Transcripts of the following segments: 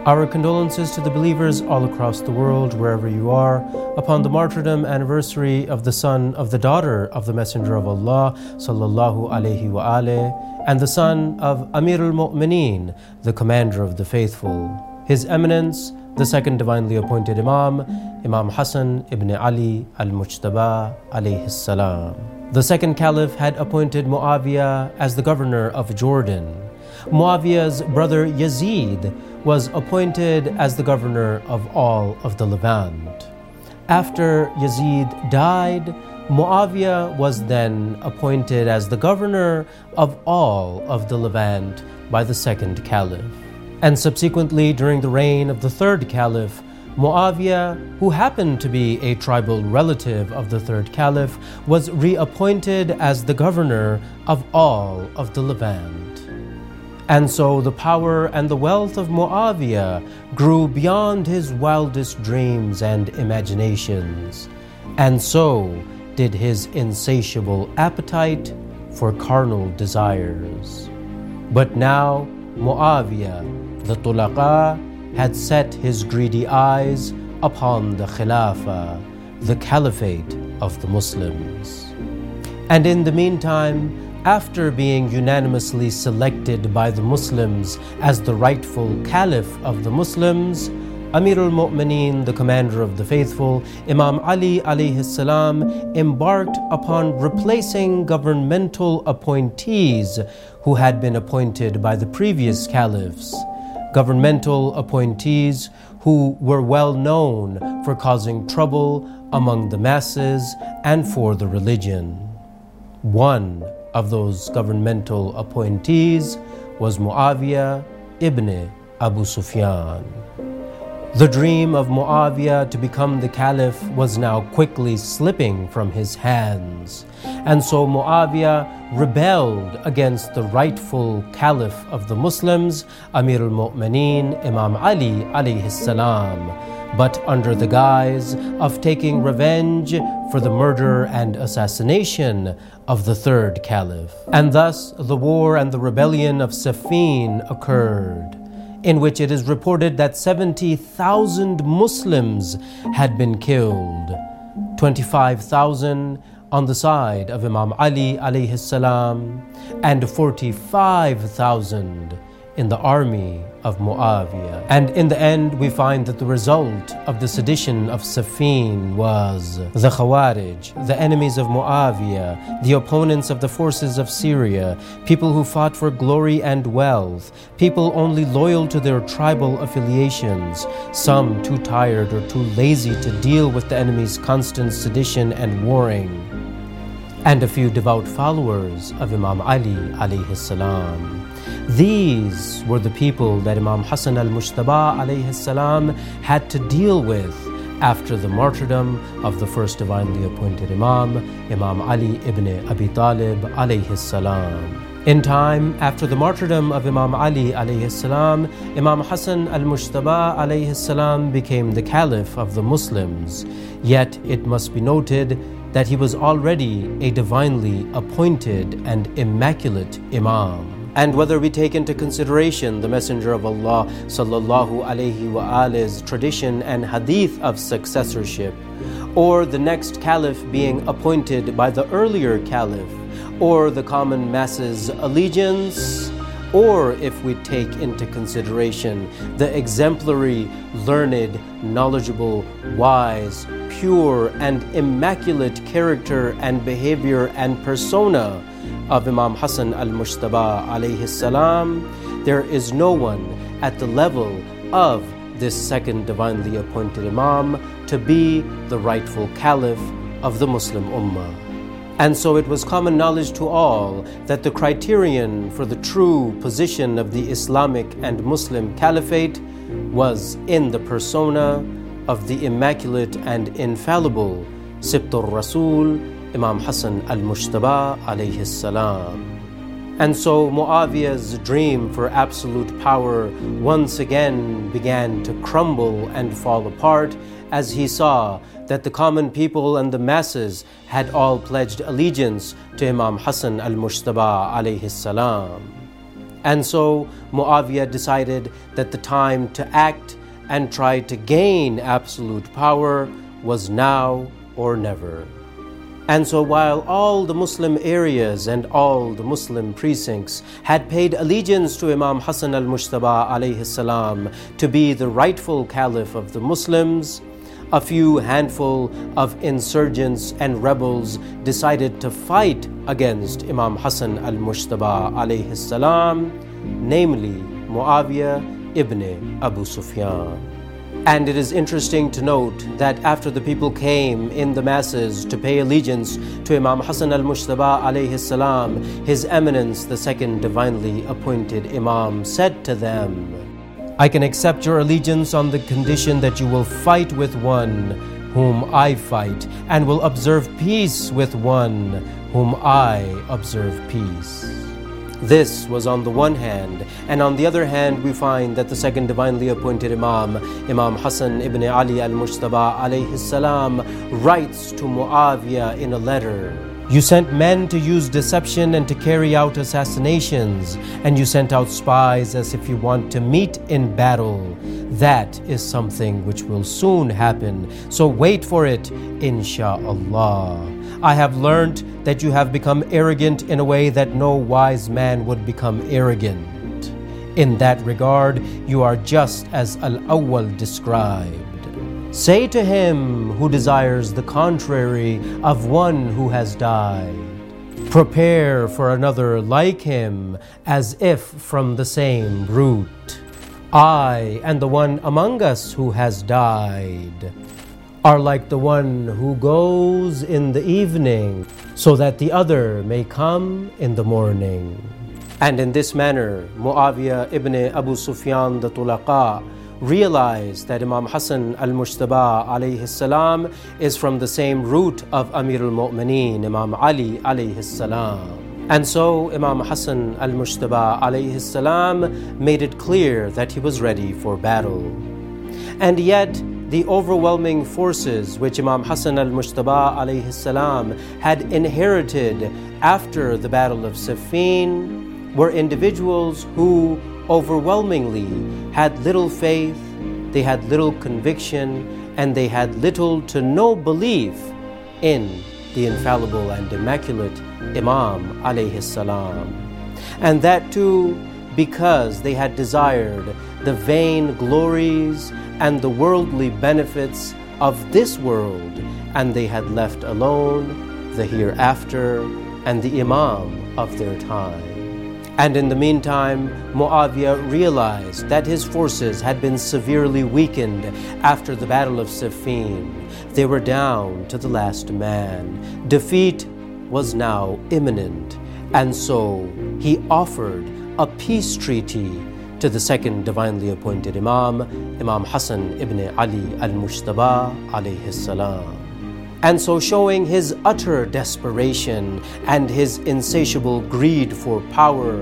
Our condolences to the believers all across the world, wherever you are, upon the martyrdom anniversary of the son of the daughter of the Messenger of Allah, sallallahu alaihi wa alih, and the son of Amir al-Mu'mineen, the commander of the faithful. His Eminence, the second divinely appointed Imam, Imam Hassan ibn Ali al-Mujtaba alayhi salam. The second caliph had appointed Muawiyah as the governor of Jordan. Muawiyah's brother Yazid was appointed as the governor of all of the Levant. After Yazid died, Muawiyah was then appointed as the governor of all of the Levant by the second caliph. And subsequently, during the reign of the third caliph, Muawiyah, who happened to be a tribal relative of the third caliph, was reappointed as the governor of all of the Levant. And so the power and the wealth of Muawiyah grew beyond his wildest dreams and imaginations. And so did his insatiable appetite for carnal desires. But now Muawiyah, the Tulaqa, had set his greedy eyes upon the Khilafah, the Caliphate of the Muslims. And in the meantime, after being unanimously selected by the Muslims as the rightful Caliph of the Muslims, Amir al-Mu'mineen, the commander of the faithful, Imam Ali alayhi salam, embarked upon replacing governmental appointees who had been appointed by the previous caliphs, governmental appointees who were well known for causing trouble among the masses and for the religion. One of those governmental appointees was Muawiyah ibn Abu Sufyan. The dream of Muawiyah to become the caliph was now quickly slipping from his hands, and so Muawiyah rebelled against the rightful caliph of the Muslims, Amir al-Mu'mineen, Imam Ali alayhi salam, but under the guise of taking revenge for the murder and assassination of the third caliph. And thus the war and the rebellion of Siffin occurred, in which it is reported that 70,000 Muslims had been killed, 25,000 on the side of Imam Ali alayhi salam, and 45,000 in the army of Muawiyah. And in the end, we find that the result of the sedition of Siffin was the Khawarij, the enemies of Muawiyah, the opponents of the forces of Syria, people who fought for glory and wealth, people only loyal to their tribal affiliations, some too tired or too lazy to deal with the enemy's constant sedition and warring, and a few devout followers of Imam Ali alayhi salam. These were the people that Imam Hassan al-Mujtaba alayhi salam had to deal with after the martyrdom of the first divinely appointed Imam, Imam Ali ibn Abi Talib alayhi salam. In time, after the martyrdom of Imam Ali alayhi salam, Imam Hassan al-Mujtaba alayhi salam became the caliph of the Muslims. Yet it must be noted that he was already a divinely appointed and immaculate Imam. And whether we take into consideration the Messenger of Allah sallallahu alaihi wa alih's tradition and hadith of successorship, or the next caliph being appointed by the earlier caliph, or the common masses' allegiance, or if we take into consideration the exemplary, learned, knowledgeable, wise, pure, and immaculate character and behavior and persona of Imam Hassan al-Mujtaba alayhi salam, there is no one at the level of this second divinely appointed Imam to be the rightful caliph of the Muslim Ummah. And so it was common knowledge to all that the criterion for the true position of the Islamic and Muslim Caliphate was in the persona of the immaculate and infallible Sibtur Rasul, Imam Hassan al-Mujtaba alayhi salam. And so Muawiyah's dream for absolute power once again began to crumble and fall apart as he saw that the common people and the masses had all pledged allegiance to Imam Hassan al-Mujtaba alayhi salam. And so Muawiyah decided that the time to act and try to gain absolute power was now or never. And so while all the Muslim areas and all the Muslim precincts had paid allegiance to Imam Hassan al-Mujtaba alayhi salam to be the rightful caliph of the Muslims, a few handful of insurgents and rebels decided to fight against Imam Hassan al-Mujtaba alayhi salam, namely Muawiyah ibn Abu Sufyan. And it is interesting to note that after the people came in the masses to pay allegiance to Imam Hassan al-Mujtaba alayhi salam, His Eminence, the second divinely appointed Imam, said to them, I can accept your allegiance on the condition that you will fight with one whom I fight, and will observe peace with one whom I observe peace. This was on the one hand, and on the other hand we find that the second divinely appointed Imam, Imam Hassan ibn Ali al-Mujtaba alayhi salam, writes to Muawiyah in a letter, You sent men to use deception and to carry out assassinations, and you sent out spies as if you want to meet in battle. That is something which will soon happen, so wait for it, insha'Allah. I have learnt that you have become arrogant in a way that no wise man would become arrogant. In that regard, you are just as Al-Awwal described. Say to him who desires the contrary of one who has died, prepare for another like him, as if from the same root. I and the one among us who has died are like the one who goes in the evening, so that the other may come in the morning. And in this manner, Muawiyah ibn Abu Sufyan the Tulaqa realized that Imam Hassan al-Mujtaba alayhi salam is from the same root of Amir al-Mu'mineen, Imam Ali alayhi salam. And so Imam Hassan al-Mujtaba alayhi salam made it clear that he was ready for battle. And yet, the overwhelming forces which Imam Hassan al-Mujtaba alayhi salam had inherited after the Battle of Siffin were individuals who overwhelmingly had little faith, they had little conviction, and they had little to no belief in the infallible and immaculate Imam alayhi salam. And that too because they had desired the vain glories and the worldly benefits of this world, and they had left alone the hereafter and the Imam of their time. And in the meantime, Muawiyah realized that his forces had been severely weakened after the Battle of Siffin. They were down to the last man. Defeat was now imminent, and so he offered a peace treaty to the second divinely appointed Imam, Imam Hassan ibn Ali al-Mujtaba alayhi salam. And so, showing his utter desperation and his insatiable greed for power,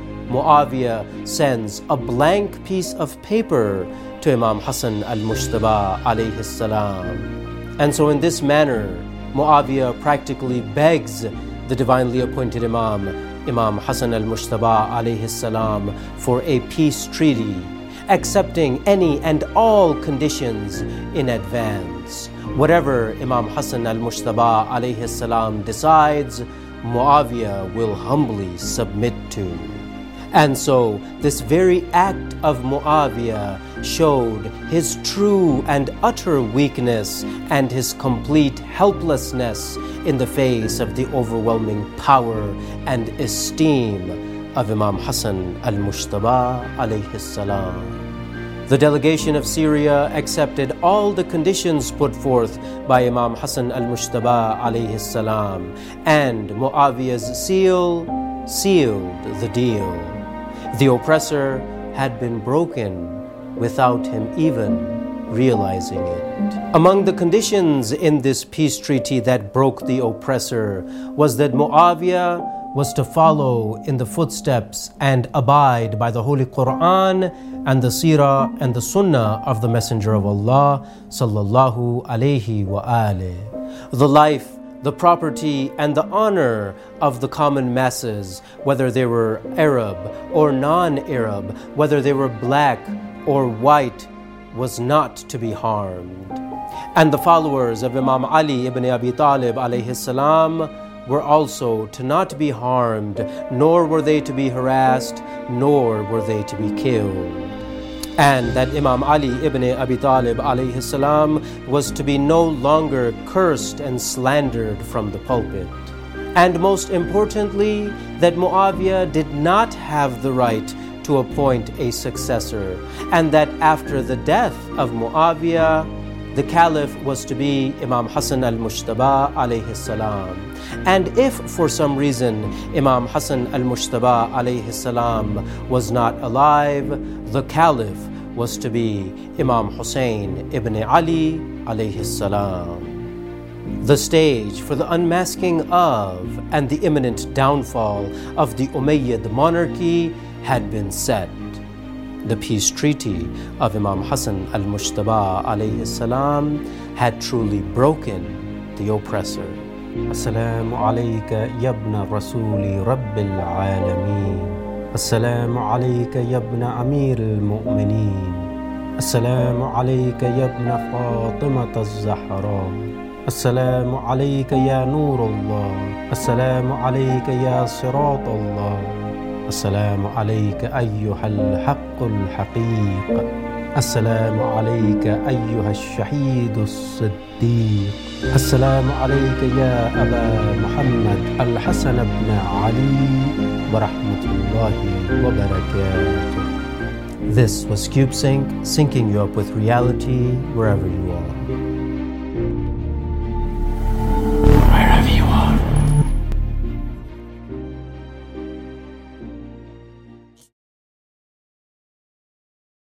Muawiyah sends a blank piece of paper to Imam Hassan al-Mujtaba alayhi salam. And so in this manner, Muawiyah practically begs the divinely appointed Imam, Imam Hassan al-Mujtaba alayhi salam, for a peace treaty, accepting any and all conditions in advance. Whatever Imam Hassan al-Mujtaba alayhi salam decides, Muawiyah will humbly submit to. And so this very act of Muawiyah showed his true and utter weakness and his complete helplessness in the face of the overwhelming power and esteem of Imam Hassan al-Mujtaba alayhi salam. The delegation of Syria accepted all the conditions put forth by Imam Hassan al-Mujtaba alayhi salam, and Muawiyah's seal sealed the deal. The oppressor had been broken without him even realizing it. Among the conditions in this peace treaty that broke the oppressor was that Muawiyah was to follow in the footsteps and abide by the Holy Quran and the Seerah and the Sunnah of the Messenger of Allah sallallahu alayhi wa alih. The life the property and the honor of the common masses, whether they were Arab or non-Arab, whether they were black or white, was not to be harmed. And the followers of Imam Ali ibn Abi Talib alayhi salam were also to not be harmed, nor were they to be harassed, nor were they to be killed. And that Imam Ali ibn Abi Talib alayhi salam was to be no longer cursed and slandered from the pulpit. And most importantly, that Muawiyah did not have the right to appoint a successor, and that after the death of Muawiyah, the caliph was to be Imam Hassan al-Mujtaba alayhi salam. And if for some reason Imam Hassan al-Mujtaba alayhi salam was not alive, the caliph was to be Imam Hussein ibn Ali alayhi salam. The stage for the unmasking of and the imminent downfall of the Umayyad monarchy had been set. The peace treaty of Imam Hassan al-Mujtaba alayhi salam had truly broken the oppressor. Assalamu alayka yabna rasuli rabbil alameen. Assalamu alayka yabna amir al-mu'mineen. Assalamu alayka yabna Fatimata az-Zahra. Assalamu alayka ya Nur Allah. Assalamu alayka ya Sirat Allah. السلام عليك أيها الحق الحقيق. السلام عليك أيها الشهيد الصديق. السلام عليك يا أبا محمد الحسن بن علي ورحمة الله وبركاته. This was CubeSync, syncing you up with reality wherever you are.